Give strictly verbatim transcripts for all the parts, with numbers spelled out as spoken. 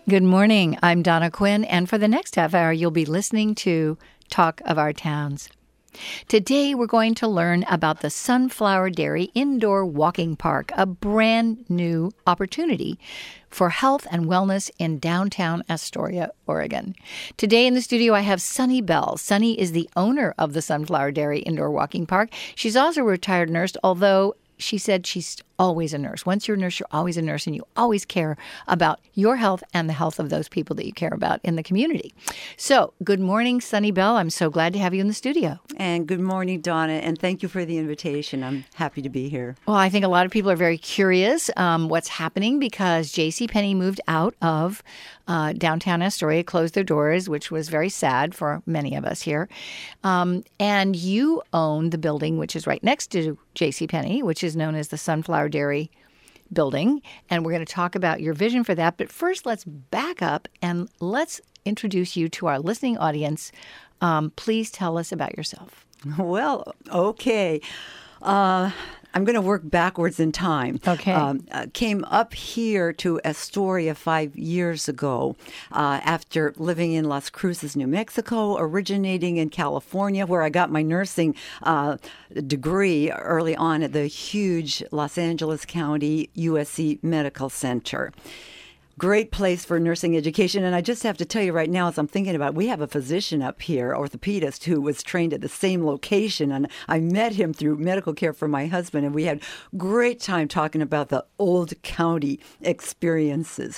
Good morning. I'm Donna Quinn, and for the next half hour, you'll be listening to Talk of Our Towns. Today, we're going to learn about the Sunflower Dairy Indoor Walking Park, a brand new opportunity for health and wellness in downtown Astoria, Oregon. Today in the studio, I have Sunny Bell. Sunny is the owner of the Sunflower Dairy Indoor Walking Park. She's also a retired nurse, although she said she's always a nurse. Once you're a nurse, you're always a nurse, and you always care about your health and the health of those people that you care about in the community. So, good morning, Sunny Bell. I'm so glad to have you in the studio. And good morning, Donna, and thank you for the invitation. I'm happy to be here. Well, I think a lot of people are very curious um, what's happening because JCPenney moved out of uh, downtown Astoria, closed their doors, which was very sad for many of us here. Um, and you own the building, which is right next to JCPenney, which is known as the Sunflower Dairy building, and we're going to talk about your vision for that. But first, let's back up and let's introduce you to our listening audience. Um, please tell us about yourself. Well, okay. Uh, I'm going to work backwards in time. Okay. Um, uh, came up here to Astoria five years ago uh, after living in Las Cruces, New Mexico, originating in California, where I got my nursing uh, degree early on at the huge Los Angeles County U S C Medical Center. Great place for nursing education. And I just have to tell you right now, as I'm thinking about it, we have a physician up here, orthopedist, who was trained at the same location. And I met him through medical care for my husband. And we had great time talking about the old county experiences.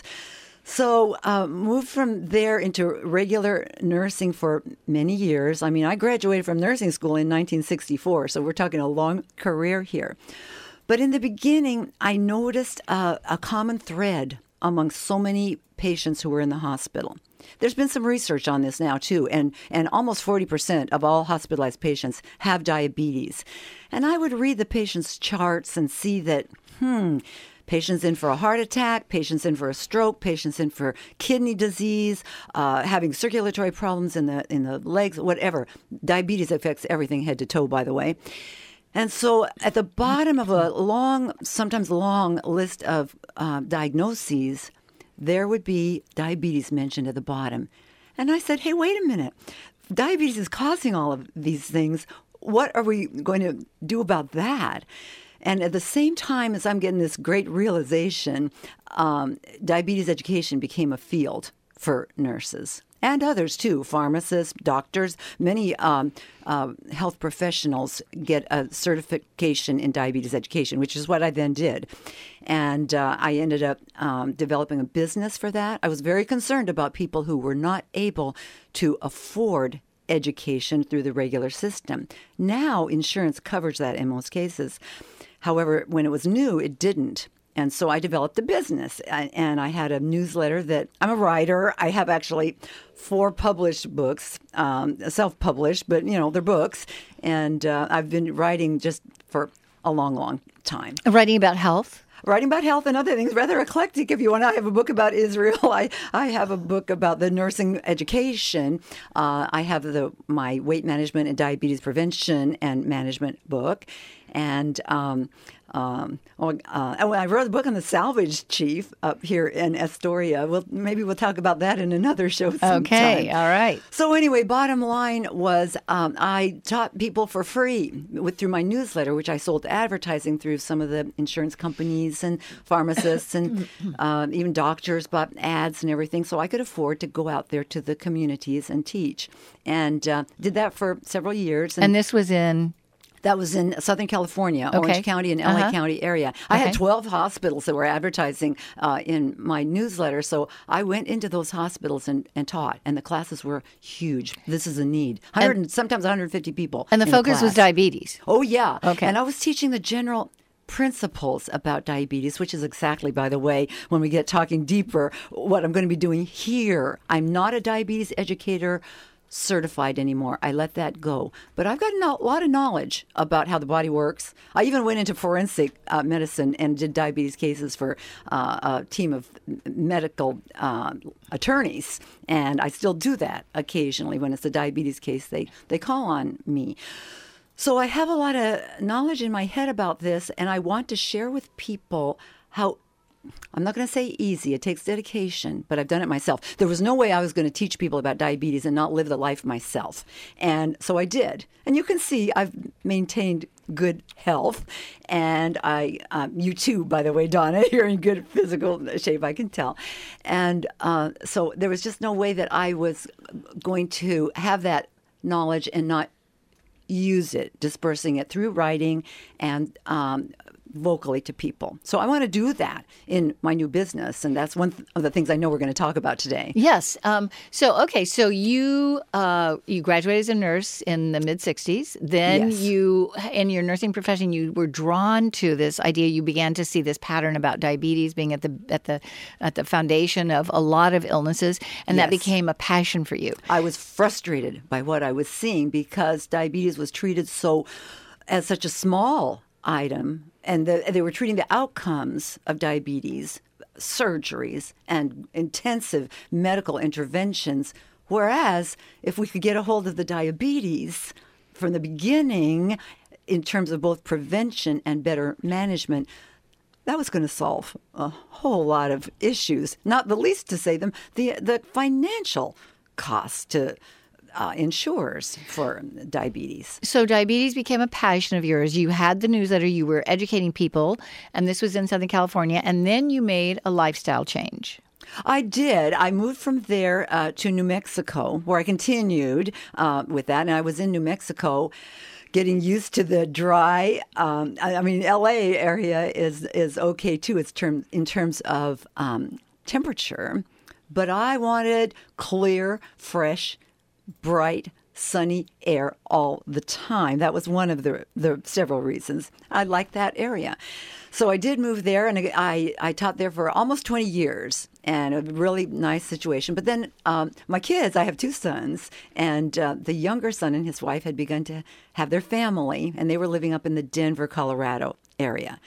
So uh, moved from there into regular nursing for many years. I mean, I graduated from nursing school in nineteen sixty-four. So we're talking a long career here. But in the beginning, I noticed uh, a common thread among so many patients who were in the hospital. There's been some research on this now, too, and, and almost forty percent of all hospitalized patients have diabetes. And I would read the patient's charts and see that, hmm, patients in for a heart attack, patients in for a stroke, patients in for kidney disease, uh, having circulatory problems in the in the legs, whatever. Diabetes affects everything head to toe, by the way. And so at the bottom of a long, sometimes long list of uh, diagnoses, there would be diabetes mentioned at the bottom. And I said, hey, wait a minute. Diabetes is causing all of these things. What are we going to do about that? And at the same time as I'm getting this great realization, um, diabetes education became a field for nurses. And others, too, pharmacists, doctors, many um, uh, health professionals get a certification in diabetes education, which is what I then did. And uh, I ended up um, developing a business for that. I was very concerned about people who were not able to afford education through the regular system. Now, insurance covers that in most cases. However, when it was new, it didn't. And so I developed a business, and I had a newsletter that I'm a writer. I have actually four published books, um, self-published, but, you know, they're books. And uh, I've been writing just for a long, long time. Writing about health? Writing about health and other things, rather eclectic if you want. I have a book about Israel. I, I have a book about the nursing education. Uh, I have the my weight management and diabetes prevention and management book. And um, um, oh, uh, I wrote a book on the salvage chief up here in Astoria. Well, maybe we'll talk about that in another show sometime. Okay, all right. So anyway, bottom line was um, I taught people for free with through my newsletter, which I sold advertising through some of the insurance companies and pharmacists and uh, even doctors bought ads and everything. So I could afford to go out there to the communities and teach. And uh, did that for several years. And, and this was in... That was in Southern California, okay. Orange County and L A uh-huh. County area. I okay. had twelve hospitals that were advertising uh, in my newsletter. So I went into those hospitals and, and taught, and the classes were huge. This is a need. one hundred, and, sometimes one hundred fifty people. And the in focus the was diabetes. Oh, yeah. Okay. And I was teaching the general principles about diabetes, which is exactly, by the way, when we get talking deeper, what I'm going to be doing here. I'm not a diabetes educator certified anymore. I let that go. But I've got a lot of knowledge about how the body works. I even went into forensic uh, medicine and did diabetes cases for uh, a team of medical uh, attorneys. And I still do that occasionally. When it's a diabetes case, they, they call on me. So I have a lot of knowledge in my head about this, and I want to share with people how I'm not going to say easy. It takes dedication, but I've done it myself. There was no way I was going to teach people about diabetes and not live the life myself. And so I did. And you can see I've maintained good health. And I, um, you too, by the way, Donna, you're in good physical shape, I can tell. And uh, so there was just no way that I was going to have that knowledge and not use it, dispersing it through writing and um, vocally to people. So I want to do that in my new business, and that's one th- of the things I know we're going to talk about today. Yes. Um, so okay. So you uh, you graduated as a nurse in the mid sixties. Then Yes. you, in your nursing profession, you were drawn to this idea. You began to see this pattern about diabetes being at the at the at the foundation of a lot of illnesses, and that Yes. became a passion for you. I was frustrated by what I was seeing because diabetes was treated so as such a small item, and the, they were treating the outcomes of diabetes, surgeries, and intensive medical interventions. Whereas if we could get a hold of the diabetes from the beginning in terms of both prevention and better management, that was going to solve a whole lot of issues, not the least to say them, the, the financial costs to Uh, insurers for diabetes. So diabetes became a passion of yours. You had the newsletter, you were educating people, and this was in Southern California, and then you made a lifestyle change. I did. I moved from there uh, to New Mexico, where I continued uh, with that, and I was in New Mexico getting used to the dry. Um, I, I mean, L A area is is okay too. It's term in terms of um, temperature, but I wanted clear, fresh, bright, sunny air all the time. That was one of the the several reasons I liked that area. So I did move there, and I, I taught there for almost twenty years, and a really nice situation. But then um, my kids, I have two sons, and uh, the younger son and his wife had begun to have their family, and they were living up in the Denver, Colorado area.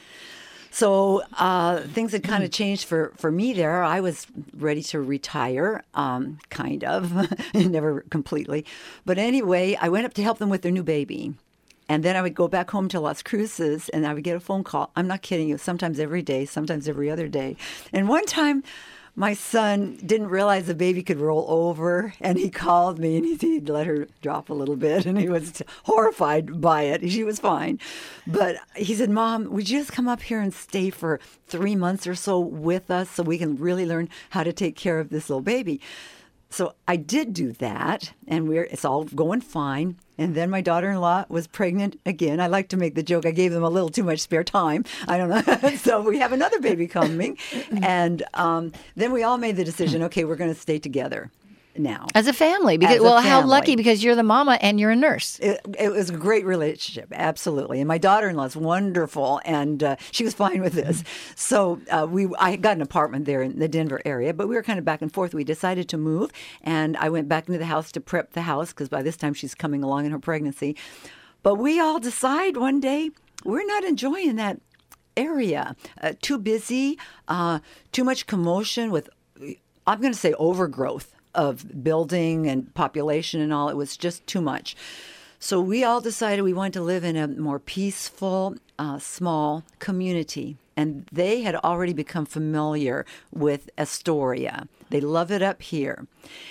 So uh, things had kind of changed for, for me there. I was ready to retire, um, kind of, never completely. But anyway, I went up to help them with their new baby. And then I would go back home to Las Cruces, and I would get a phone call. I'm not kidding you, sometimes every day, sometimes every other day. And one time, my son didn't realize the baby could roll over, and he called me, and he, he'd let her drop a little bit, and he was horrified by it. She was fine. But he said, Mom, would you just come up here and stay for three months or so with us so we can really learn how to take care of this little baby? So I did do that, and we're it's all going fine. And then my daughter-in-law was pregnant again. I like to make the joke I gave them a little too much spare time. I don't know. So we have another baby coming. And um, then we all made the decision, okay, we're going to stay together now. As a family. Because As a well, how family. lucky, because you're the mama and you're a nurse. It, it was a great relationship, absolutely. And my daughter-in-law is wonderful, and uh, she was fine with this. So uh, we, I got an apartment there in the Denver area, but we were kind of back and forth. We decided to move, and I went back into the house to prep the house because by this time she's coming along in her pregnancy. But we all decide one day we're not enjoying that area. Uh, too busy, uh, too much commotion with, I'm going to say, overgrowth of building and population and all. It was just too much. So we all decided we wanted to live in a more peaceful, uh, small community. And they had already become familiar with Astoria. They love it up here.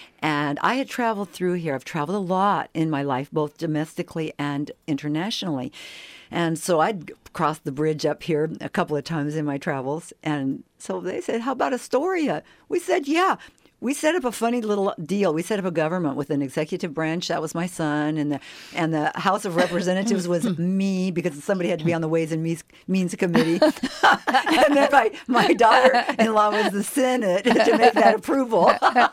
And I had traveled through here. I've traveled a lot in my life, both domestically and internationally. And so I'd crossed the bridge up here a couple of times in my travels. And so they said, how about Astoria? We said, yeah. We set up a funny little deal. We set up a government with an executive branch. That was my son. And the and the House of Representatives was me because somebody had to be on the Ways and Means, Means Committee. And then my, my daughter-in-law was the Senate to make that approval.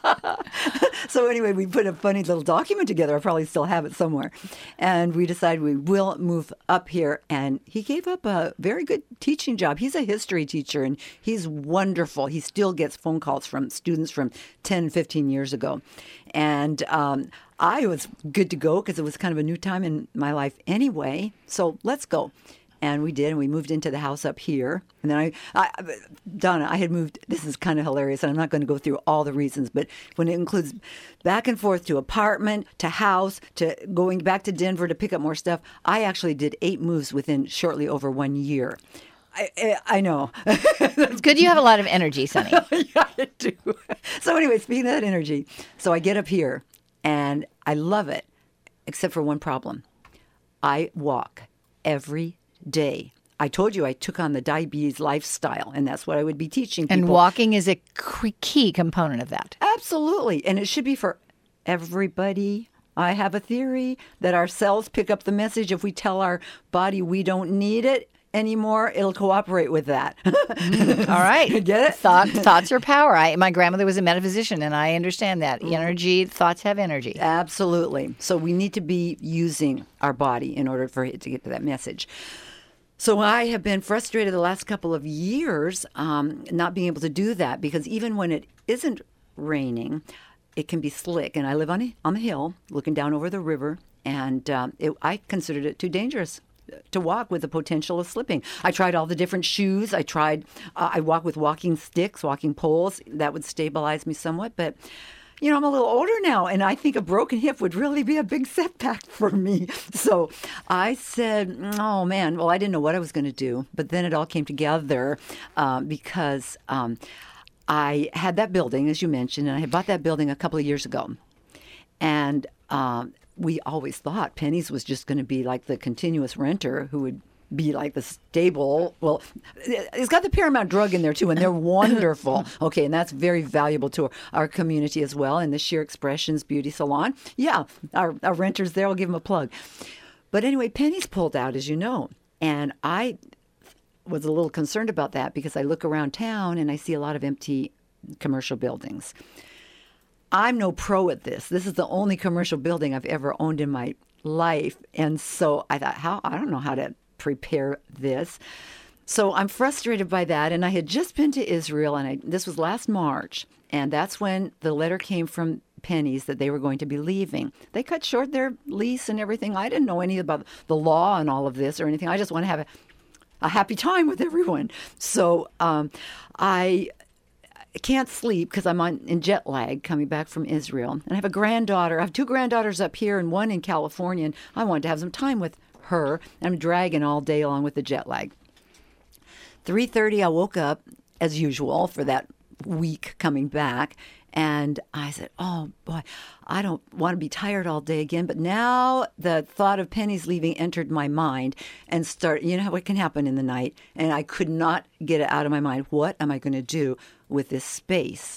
So anyway, we put a funny little document together. I probably still have it somewhere. And we decided we will move up here. And he gave up a very good teaching job. He's a history teacher, and he's wonderful. He still gets phone calls from students from ten, fifteen years ago. And um, I was good to go because it was kind of a new time in my life anyway. So let's go. And we did, and we moved into the house up here. And then I, I Donna, I had moved, this is kind of hilarious, and I'm not going to go through all the reasons, but when it includes back and forth to apartment, to house, to going back to Denver to pick up more stuff, I actually did eight moves within shortly over one year. I, I, I know. It's good you have a lot of energy, Sonny. Yeah, I do. So anyway, speaking of that energy, so I get up here and I love it, except for one problem. I walk every day. I told you I took on the diabetes lifestyle, and that's what I would be teaching people. And walking is a key component of that. Absolutely. And it should be for everybody. I have a theory that our cells pick up the message. If we tell our body we don't need it anymore, it'll cooperate with that. Mm, all right. Get it? Thought, thoughts are power. I, my grandmother was a metaphysician, and I understand that. Energy, thoughts have energy. Absolutely. So we need to be using our body in order for it to get to that message. So I have been frustrated the last couple of years um, not being able to do that, because even when it isn't raining, it can be slick. And I live on a, on the hill looking down over the river, and um, it, I considered it too dangerous to walk with the potential of slipping. I tried all the different shoes. I tried, uh, I walk with walking sticks, walking poles. That would stabilize me somewhat. But, you know, I'm a little older now, and I think a broken hip would really be a big setback for me. So I said, oh, man, well, I didn't know what I was going to do. But then it all came together um, because um, I had that building, as you mentioned, and I had bought that building a couple of years ago. And um, we always thought Penny's was just going to be like the continuous renter who would be like the stable. Well, it's got the Paramount Drug in there too, and they're wonderful. Okay, and that's very valuable to our, our community as well. And the Sheer Expressions Beauty Salon. Yeah, our, our renters there, I'll give them a plug. But anyway, Penny's pulled out, as you know. And I was a little concerned about that because I look around town and I see a lot of empty commercial buildings. I'm no pro at this. This is the only commercial building I've ever owned in my life. And so I thought, how I don't know how to prepare this. So I'm frustrated by that. And I had just been to Israel, and I, this was last March. And that's when the letter came from Penny's that they were going to be leaving. They cut short their lease and everything. I didn't know any about the law and all of this or anything. I just want to have a, a happy time with everyone. So um, I... I can't sleep because I'm on in jet lag coming back from Israel. And I have a granddaughter. I have two granddaughters up here and one in California. And I wanted to have some time with her. And I'm dragging all day along with the jet lag. three thirty, I woke up as usual for that week coming back. And I said, oh, boy, I don't want to be tired all day again. But now the thought of Penny's leaving entered my mind and start, you know what can happen in the night. And I could not get it out of my mind. What am I going to do with this space?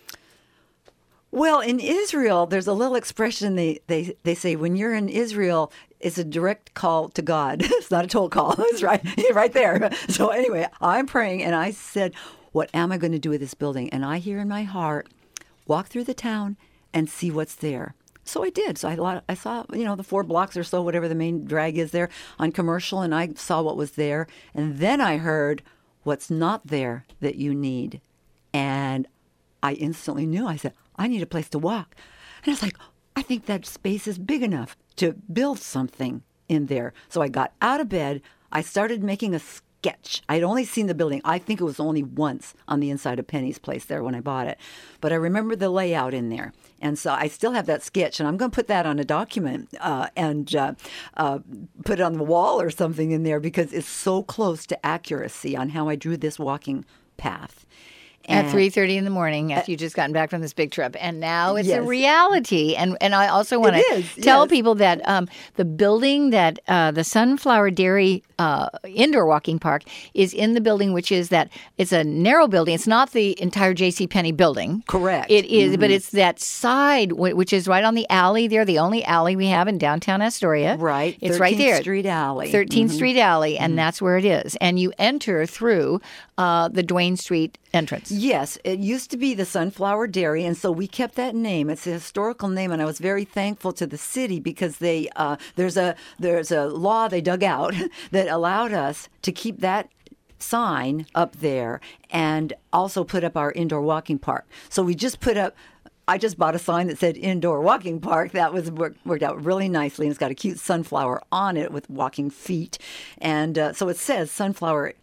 Well, in Israel, there's a little expression they, they, they say, when you're in Israel, it's a direct call to God. It's not a toll call. It's right, right there. So anyway, I'm praying, and I said, what am I going to do with this building? And I hear in my heart, walk through the town and see what's there. So I did. So I, I saw, you know, the four blocks or so, whatever the main drag is there on Commercial, and I saw what was there. And then I heard what's not there that you need. And I instantly knew. I said, I need a place to walk. And I was like, I think that space is big enough to build something in there. So I got out of bed. I started making a sketch. I'd only seen the building. I think it was only once on the inside of Penny's place there when I bought it. But I remember the layout in there. And so I still have that sketch, and I'm going to put that on a document uh, and uh, uh, put it on the wall or something in there because it's so close to accuracy on how I drew this walking path. At three thirty in the morning after you just gotten back from this big trip. And now it's yes. a reality. And and I also want to tell yes. people that um, the building that uh, the Sunflower Dairy uh, indoor walking park is in the building, which is that it's a narrow building. It's not the entire JCPenney building. Correct. It is, mm-hmm. but it's that side, which is right on the alley there, the only alley we have in downtown Astoria. Right. It's right there. thirteenth Street Alley. thirteenth mm-hmm. Street Alley, and mm-hmm. that's where it is. And you enter through uh, the Duane Street entrance. Yes, it used to be the Sunflower Dairy, and so we kept that name. It's a historical name, and I was very thankful to the city because they uh, there's a there's a law they dug out that allowed us to keep that sign up there and also put up our indoor walking park. So we just put up. I just bought a sign that said indoor walking park. That was worked, worked out really nicely, and it's got a cute sunflower on it with walking feet, and uh, so it says Sunflower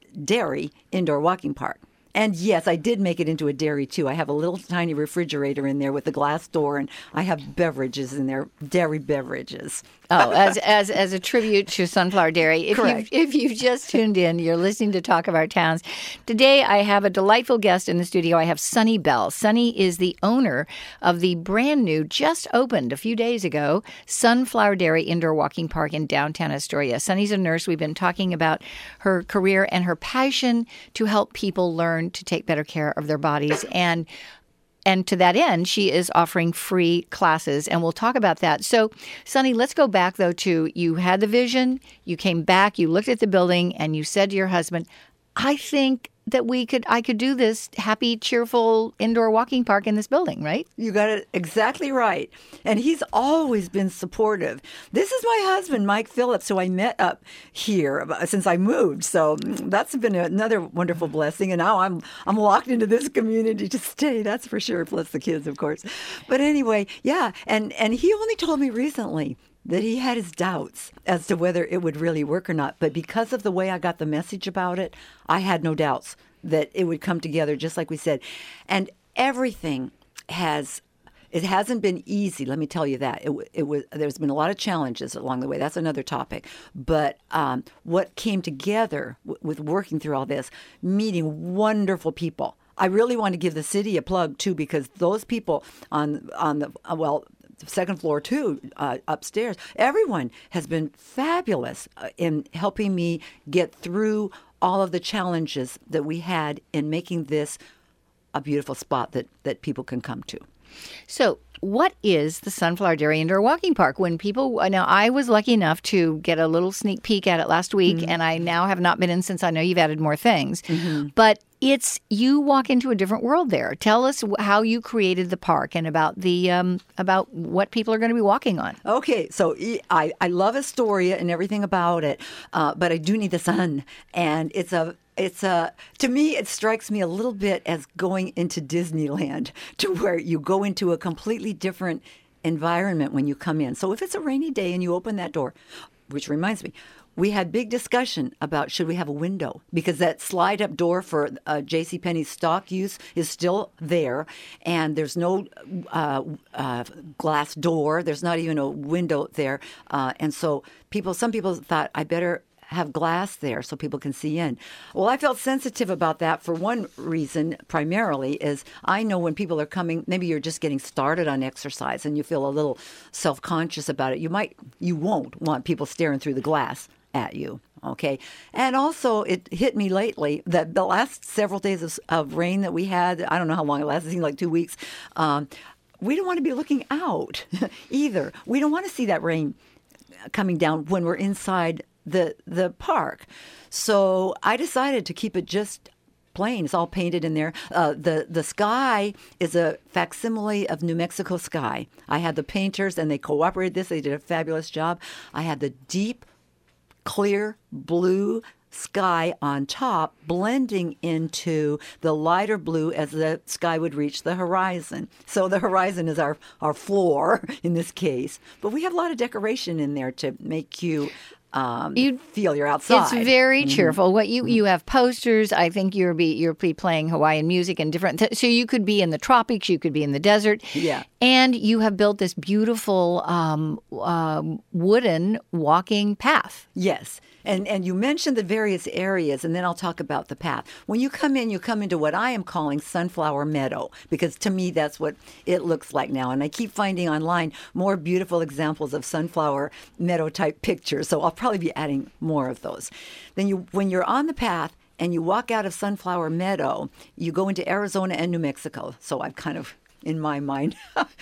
Dairy Indoor Walking Park. And yes, I did make it into a dairy, too. I have a little tiny refrigerator in there with a glass door, and I have beverages in there, dairy beverages. Oh, as as as a tribute to Sunflower Dairy. If Correct. you if you've just tuned in, you're listening to Talk of Our Towns. Today, I have a delightful guest in the studio. I have Sunny Bell. Sunny is the owner of the brand new, just opened a few days ago, Sunflower Dairy Indoor Walking Park in downtown Astoria. Sunny's a nurse. We've been talking about her career and her passion to help people learn to take better care of their bodies. And And to that end, she is offering free classes, and we'll talk about that. So, Sunny, let's go back, though, to you had the vision, you came back, you looked at the building, and you said to your husband, I think that we could, I could do this happy, cheerful indoor walking park in this building, right? You got it exactly right. And he's always been supportive. This is my husband, Mike Phillips, who I met up here since I moved. So that's been another wonderful blessing. And now I'm I'm locked into this community to stay, that's for sure, plus the kids, of course. But anyway, yeah. And, and he only told me recently that he had his doubts as to whether it would really work or not. But because of the way I got the message about it, I had no doubts that it would come together, just like we said. And everything has, it hasn't been easy, let me tell you that. It, it was, there's been a lot of challenges along the way. That's another topic. But um, what came together w- with working through all this, meeting wonderful people. I really want to give the city a plug, too, because those people on on the, uh, well, second floor too, uh, upstairs. Everyone has been fabulous uh, in helping me get through all of the challenges that we had in making this a beautiful spot that, that people can come to. So, what is the Sunflower Dairy Indoor Walking Park? When people, now I was lucky enough to get a little sneak peek at it last week, mm-hmm. and I now have not been in since. I know you've added more things, mm-hmm. but it's, you walk into a different world there. Tell us how you created the park and about the um, about what people are going to be walking on. Okay, so I, I love Astoria and everything about it, uh, but I do need the sun, and it's a It's a, to me, it strikes me a little bit as going into Disneyland, to where you go into a completely different environment when you come in. So if it's a rainy day and you open that door, which reminds me, we had big discussion about should we have a window, because that slide up door for uh, JCPenney's stock use is still there, and there's no uh, uh, glass door. There's not even a window there. Uh, and so people, some people thought I better have glass there so people can see in. Well, I felt sensitive about that for one reason, primarily, is I know when people are coming, maybe you're just getting started on exercise and you feel a little self-conscious about it. You might, you won't want people staring through the glass at you, okay? And also, it hit me lately that the last several days of, of rain that we had, I don't know how long it lasted, it seemed like two weeks, um, we don't want to be looking out either. We don't want to see that rain coming down when we're inside the the park. So I decided to keep it just plain. It's all painted in there. Uh, the the sky is a facsimile of New Mexico sky. I had the painters, and they cooperated this. They did a fabulous job. I had the deep, clear blue sky on top blending into the lighter blue as the sky would reach the horizon. So the horizon is our, our floor in this case. But we have a lot of decoration in there to make you Um, you feel you're outside. It's very mm-hmm. cheerful. What you you have posters. I think you're be you're be playing Hawaiian music and different. Th- so you could be in the tropics. You could be in the desert. Yeah. And you have built this beautiful um, uh, wooden walking path. Yes. And and you mentioned the various areas, and then I'll talk about the path. When you come in, you come into what I am calling Sunflower Meadow, because to me that's what it looks like now. And I keep finding online more beautiful examples of Sunflower Meadow type pictures, so I'll probably be adding more of those. Then you, when you're on the path and you walk out of Sunflower Meadow, you go into Arizona and New Mexico. So I've kind of, in my mind,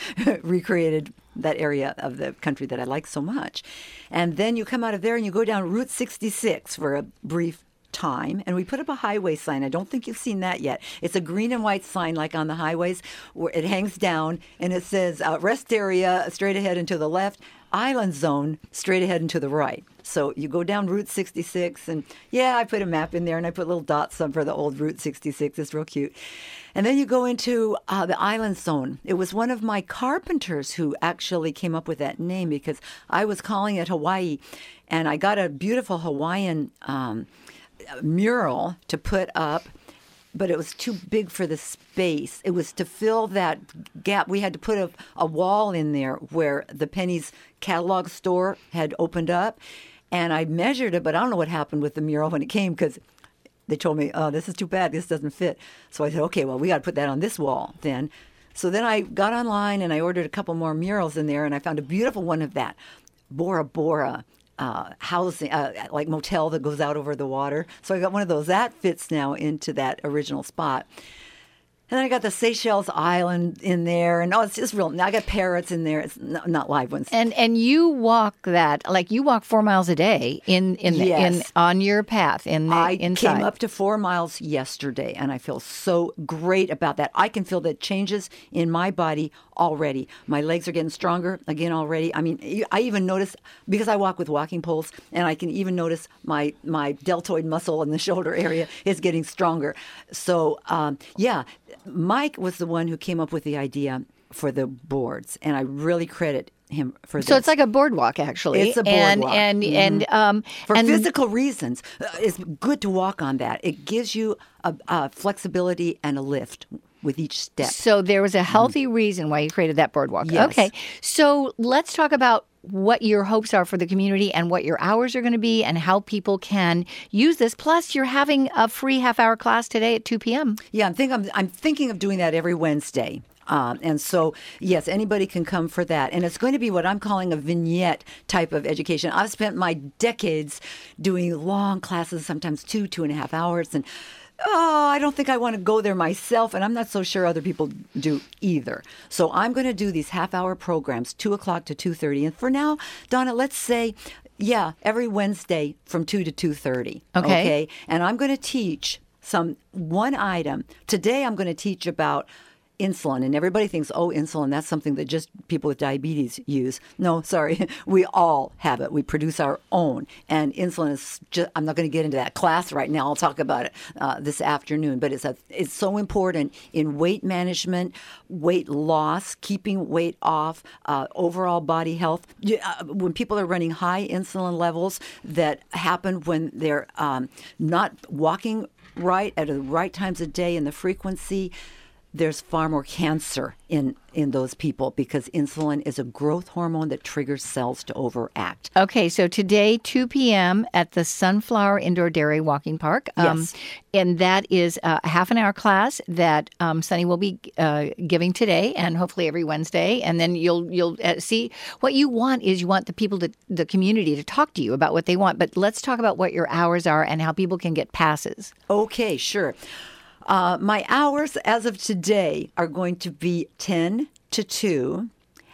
recreated that area of the country that I like so much. And then you come out of there and you go down Route sixty-six for a brief time, and we put up a highway sign. I don't think you've seen that yet. It's a green and white sign like on the highways, where it hangs down and it says uh, rest area straight ahead and to the left, island zone straight ahead and to the right. So you go down Route sixty-six, and yeah, I put a map in there, and I put little dots up for the old Route sixty-six. It's real cute. And then you go into uh, the island zone. It was one of my carpenters who actually came up with that name, because I was calling it Hawaii, and I got a beautiful Hawaiian um, mural to put up. but it was too big for the space. It was to fill that gap. We had to put a, a wall in there where the Penny's catalog store had opened up. And I measured it, but I don't know what happened with the mural when it came because they told me, oh, this is too bad. This doesn't fit. So I said, okay, well, we got to put that on this wall then. So then I got online and I ordered a couple more murals in there, and I found a beautiful one of that Bora Bora uh, housing, uh, like motel that goes out over the water. So I got one of those. That fits now into that original spot. And then I got the Seychelles Island in there, and oh, it's just real. Now I got parrots in there. It's not, not live ones. And and you walk that like you walk four miles a day in in the, Yes. in on your path in the I inside. came up to four miles yesterday, and I feel so great about that. I can feel the changes in my body already. My legs are getting stronger again already. I mean, I even notice, because I walk with walking poles, and I can even notice my, my deltoid muscle in the shoulder area is getting stronger. So, um, yeah, Mike was the one who came up with the idea for the boards, and I really credit him for this. So it's like a boardwalk, actually. It's a and boardwalk. and Mhm. and um For and physical reasons, uh, it's good to walk on that. It gives you a, a flexibility and a lift with each step. So there was a healthy reason why you created that boardwalk. Yes. Okay. So let's talk about what your hopes are for the community and what your hours are going to be and how people can use this. Plus, you're having a free half-hour class today at two p.m. Yeah, I'm think I'm, I'm thinking of doing that every Wednesday. Um, and so, yes, anybody can come for that. And it's going to be what I'm calling a vignette type of education. I've spent my decades doing long classes, sometimes two, two and a half hours. And oh, I don't think I want to go there myself. And I'm not so sure other people do either. So I'm going to do these half-hour programs, two o'clock to two thirty. And for now, Donna, let's say, yeah, every Wednesday from two to two thirty. Okay. Okay. And I'm going to teach some one item. Today I'm going to teach about insulin, and everybody thinks, oh, insulin, that's something that just people with diabetes use. No, sorry, we all have it. We produce our own, and insulin is just, I'm not going to get into that class right now. I'll talk about it uh, this afternoon, but it's a, it's so important in weight management, weight loss, keeping weight off, uh, overall body health. You- uh, When people are running high insulin levels that happen when they're um, not walking right at the right times of day and the frequency, there's far more cancer in, in those people because insulin is a growth hormone that triggers cells to overact. Okay, so today, two p.m. at the Sunflower Indoor Dairy Walking Park. Um, Yes. And that is a half an hour class that um, Sunny will be uh, giving today and hopefully every Wednesday. And then you'll you'll uh, see what you want is you want the people, to, the community to talk to you about what they want. But let's talk about what your hours are and how people can get passes. Okay, sure. Uh, my hours as of today are going to be ten to two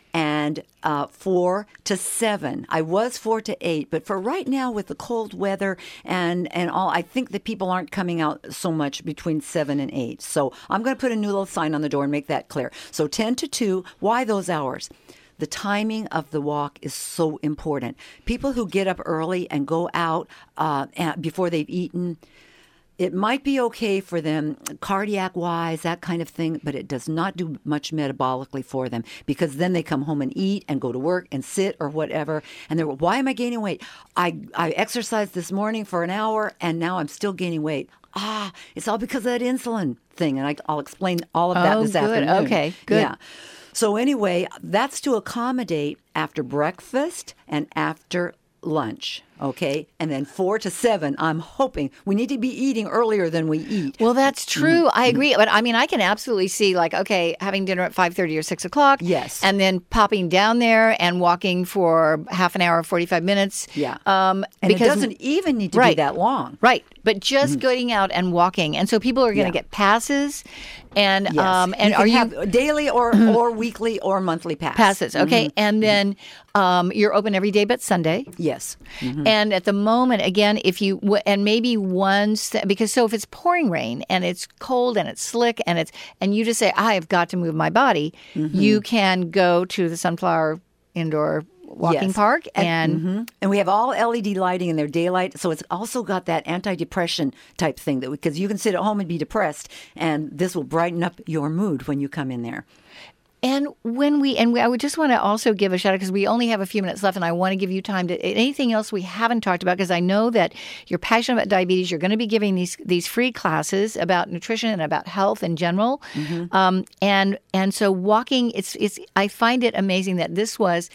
and uh, four to seven. I was four to eight, but for right now with the cold weather and, and all, I think that people aren't coming out so much between seven and eight. So I'm going to put a new little sign on the door and make that clear. So ten to two, why those hours? The timing of the walk is so important. People who get up early and go out uh, and before they've eaten, it might be okay for them cardiac-wise, that kind of thing, but it does not do much metabolically for them because then they come home and eat and go to work and sit or whatever. And they're, why am I gaining weight? I, I exercised this morning for an hour and now I'm still gaining weight. Ah, it's all because of that insulin thing. And I, I'll explain all of that Oh, this good. afternoon. Okay, good. Yeah. So anyway, that's to accommodate after breakfast and after lunch, okay? And then four to seven, I'm hoping we need to be eating earlier than we eat. Well, that's true. I agree. But I mean, I can absolutely see like, okay, having dinner at five thirty or six o'clock. Yes. And then popping down there and walking for half an hour, forty-five minutes. Yeah. Um, And because, it doesn't even need to be Right. that long. Right. But just getting out and walking. And so people are going to Yeah. get passes. And Yes. um, and you are can you have daily or, or weekly or monthly pass. passes? Okay. And then um, you're open every day but Sunday. Yes. And at the moment, again, if you, w- and maybe once, because so if it's pouring rain and it's cold and it's slick and it's, and you just say, I've got to move my body, you can go to the Sunflower Indoor Walking Yes. Park and, Mhm. And we have all L E D lighting in their daylight, so it's also got that anti-depression type thing that because you can sit at home and be depressed, and this will brighten up your mood when you come in there. And when we, and we, I would just want to also give a shout out because we only have a few minutes left and I want to give you time to, anything else we haven't talked about, because I know that you're passionate about diabetes. You're going to be giving these, these free classes about nutrition and about health in general. Mm-hmm. Um, and, and so walking, it's, it's, I find it amazing that this was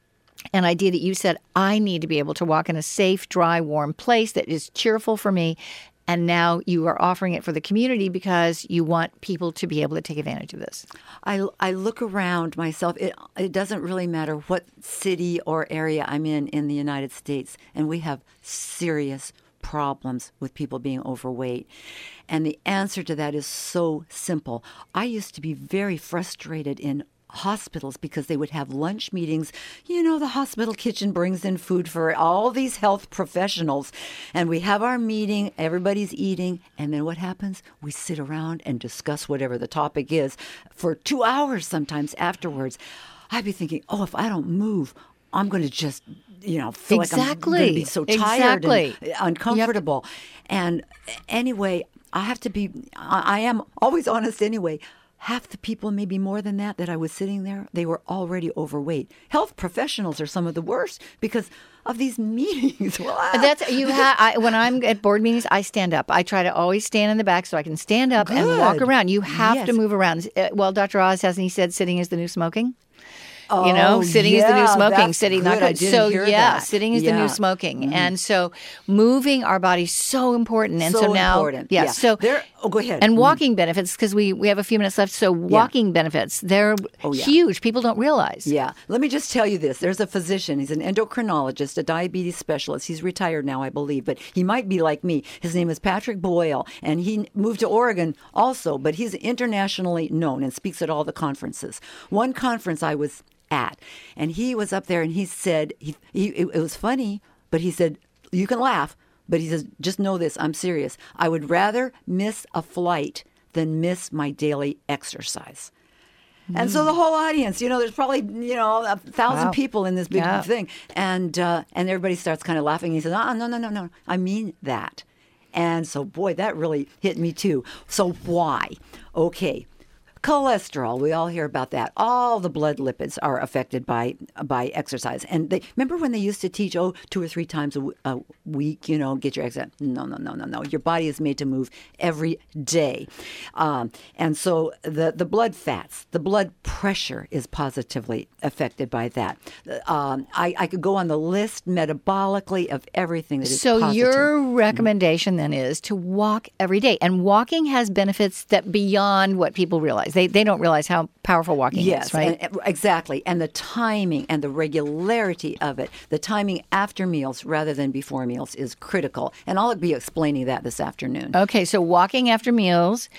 an idea that you said, I need to be able to walk in a safe, dry, warm place that is cheerful for me. And now you are offering it for the community because you want people to be able to take advantage of this. I, I look around myself. It, it doesn't really matter what city or area I'm in in the United States, and we have serious problems with people being overweight. And the answer to that is so simple. I used to be very frustrated in hospitals because they would have lunch meetings. You know, the hospital kitchen brings in food for all these health professionals. And we have our meeting, everybody's eating. And then what happens? We sit around and discuss whatever the topic is for two hours sometimes afterwards. I'd be thinking, oh, if I don't move, I'm going to just, you know, feel exactly. like I'm going to be so tired exactly. and uncomfortable. And anyway, I have to be, I, I am always honest anyway. Half the people, maybe more than that, that I was sitting there, they were already overweight. Health professionals are some of the worst because of these meetings. Well, I, That's you have. When I'm at board meetings, I stand up. I try to always stand in the back so I can stand up Good. and walk around. You have Yes. to move around. Uh, Well, Doctor Oz, hasn't he said sitting is the new smoking? Oh, You know, sitting is the new yeah, smoking. that's Sitting, good. not I good. didn't So hear yeah, that. sitting is the Yeah. new smoking, Mhm. and so moving our bodies so important. And so, So now, important. yeah, Yeah. So There- oh, go ahead. And Mhm. walking benefits, because we we have a few minutes left. So walking benefits, they're Oh, yeah. huge. People don't realize. Yeah. Let me just tell you this. There's a physician. He's an endocrinologist, a diabetes specialist. He's retired now, I believe, but he might be like me. His name is Patrick Boyle, and he moved to Oregon also, but he's internationally known and speaks at all the conferences. One conference I was at, and he was up there, and he said, he, he it, it was funny, but he said, you can laugh, but he says, just know this, I'm serious. I would rather miss a flight than miss my daily exercise. And so the whole audience, you know, there's probably, you know, a thousand Wow. people in this big Yeah. thing. And uh, and everybody starts kind of laughing. He says, oh, no, no, no, no. I mean that. And so, boy, that really hit me too. So why? Okay. Cholesterol, we all hear about that. All the blood lipids are affected by by exercise. And they remember when they used to teach, oh, two or three times a, w- a week, you know, get your exercise. No, no, no, no, no. Your body is made to move every day. Um, and so the, the blood fats, the blood pressure is positively affected by that. Um, I, I could go on the list metabolically of everything that is So positive. your recommendation then is to walk every day, and walking has benefits that beyond what people realize. They they don't realize how powerful walking Yes, is, right? and, exactly. And the timing and the regularity of it, the timing after meals rather than before meals is critical. And I'll be explaining that this afternoon. Okay, so walking after meals.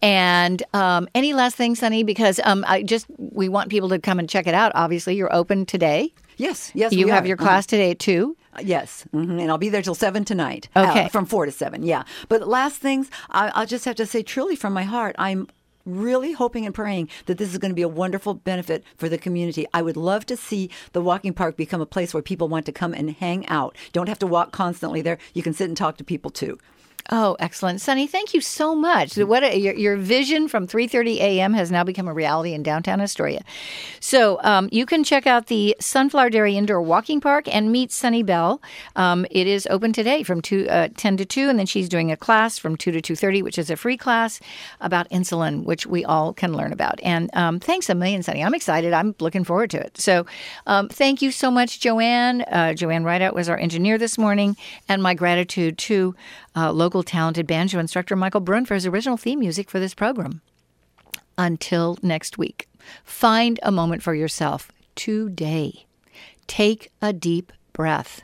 And um, any last thing, Sunny? Because um, I just we want people to come and check it out. Obviously, you're open today. Yes, yes, You we have are. your class today at two. Uh, Yes, hmm and I'll be there till seven tonight. Okay. Uh, from four to seven, yeah. But last things, I, I'll just have to say truly from my heart, I'm really hoping and praying that this is going to be a wonderful benefit for the community. I would love to see the walking park become a place where people want to come and hang out. Don't have to walk constantly there. You can sit and talk to people too. Oh, excellent. Sunny, thank you so much. What a, your, your vision from three thirty a.m. has now become a reality in downtown Astoria. So um, you can check out the Sunflower Dairy Indoor Walking Park and meet Sunny Bell. Um, it is open today from two, uh, ten to two, and then she's doing a class from two to two thirty, which is a free class about insulin, which we all can learn about. And um, thanks a million, Sunny. I'm excited. I'm looking forward to it. So um, thank you so much, Joanne. Uh, Joanne Rideout was our engineer this morning, and my gratitude to uh, local talented banjo instructor Michael Brun for his original theme music for this program. Until next week, find a moment for yourself today. Take a deep breath.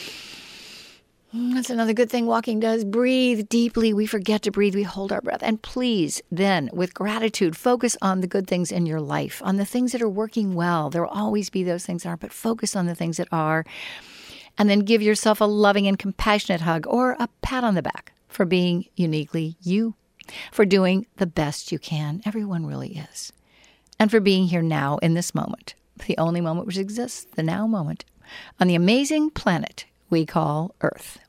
That's another good thing walking does. Breathe deeply. We forget to breathe. We hold our breath. And please, then, with gratitude, focus on the good things in your life, on the things that are working well. There will always be those things that aren't, but focus on the things that are. And then give yourself a loving and compassionate hug or a pat on the back for being uniquely you, for doing the best you can. Everyone really is. And for being here now in this moment, the only moment which exists, the now moment, on the amazing planet we call Earth.